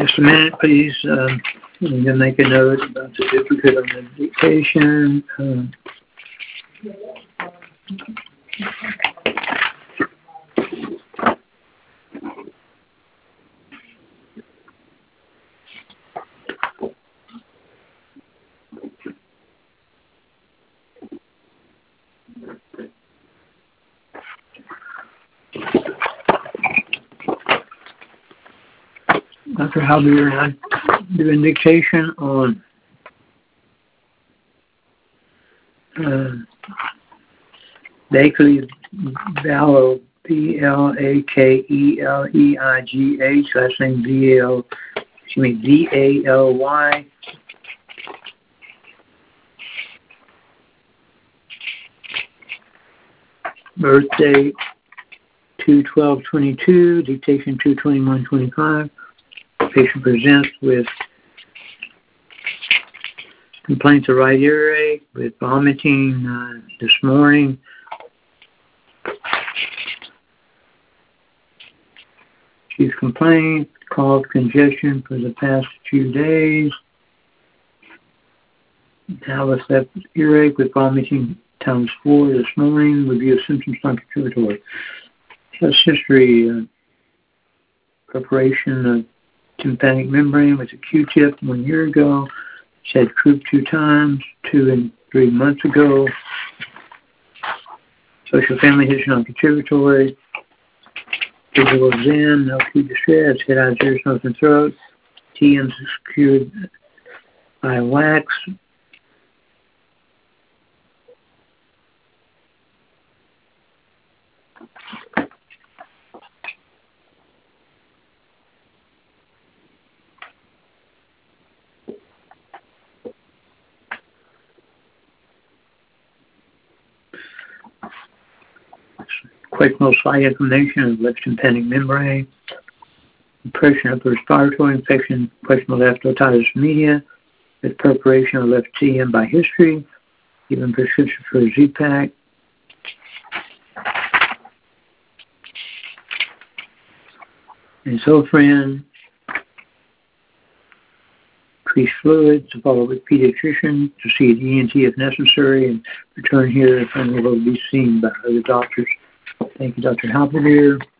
Just a minute, please. I'm going to make a note about the duplicate on the dictation. Dr. Halby, I'm doing dictation on Blakely Balogh, Blakeleigh, last name Valy. Birthday 2/12/22, dictation 2/21/25. Patient presents with complaints of right earache, with vomiting this morning. She's complained, cough, congestion for the past few days. Now with left earache with vomiting ×4 this morning. Review of symptoms non-contributory. Test history, preparation of tympanic membrane with a Q-tip 1 year ago. She had croup 2 times, 2 and 3 months ago. Social family history non-contributory. Physical exam, no acute distress, head, eyes, ears, nose, and throat. TMs secured by wax. Questionable site inflammation of left tympanic membrane, impression of respiratory infection, questionable left otitis media, with perforation of left TM by history, given prescription for Z-Pak. And Zofran, increased fluids, to follow with pediatrician, to see an ENT if necessary, and return here if unable to be seen by other doctors. Thank you, Dr. Halpern.